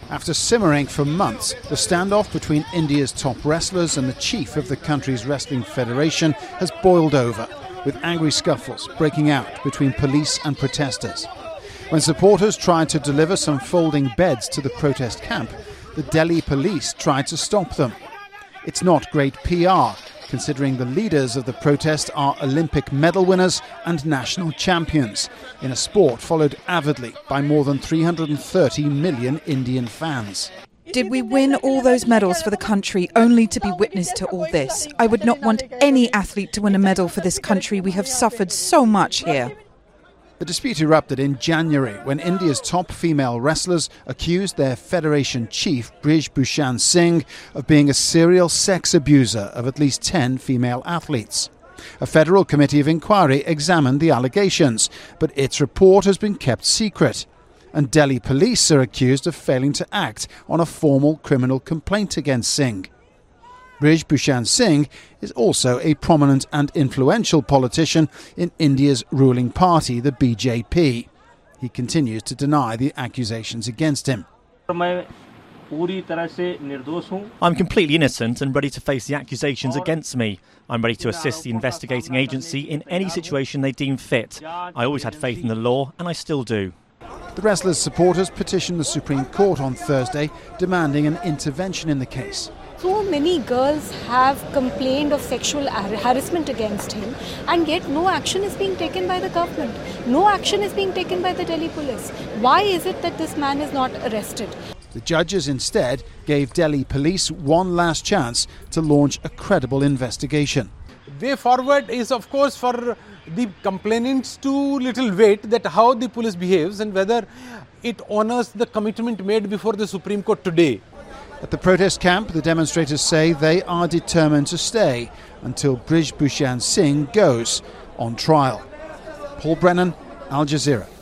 After simmering for months, the standoff between India's top wrestlers and the chief of the country's wrestling federation has boiled over, with angry scuffles breaking out between police and protesters. When supporters tried to deliver some folding beds to the protest camp, the Delhi police tried to stop them. It's not great PR, considering the leaders of the protest are Olympic medal winners and national champions, in a sport followed avidly by more than 330 million Indian fans. Did we win all those medals for the country only to be witness to all this? I would not want any athlete to win a medal for this country. We have suffered so much here. The dispute erupted in January when India's top female wrestlers accused their federation chief, Brij Bhushan Singh, of being a serial sex abuser of at least 10 female athletes. A federal committee of inquiry examined the allegations, but its report has been kept secret. And Delhi police are accused of failing to act on a formal criminal complaint against Singh. Brij Bhushan Singh is also a prominent and influential politician in India's ruling party, the BJP. He continues to deny the accusations against him. I'm completely innocent and ready to face the accusations against me. I'm ready to assist the investigating agency in any situation they deem fit. I always had faith in the law, and I still do. The wrestlers' supporters petitioned the Supreme Court on Thursday, demanding an intervention in the case. So many girls have complained of sexual harassment against him, and yet no action is being taken by the government. No action is being taken by the Delhi police. Why is it that this man is not arrested? The judges instead gave Delhi police one last chance to launch a credible investigation. Way forward is, of course, for the complainants to little weight that how the police behaves and whether it honours the commitment made before the Supreme Court today. At the protest camp, the demonstrators say they are determined to stay until Brij Bhushan Singh goes on trial. Paul Brennan, Al Jazeera.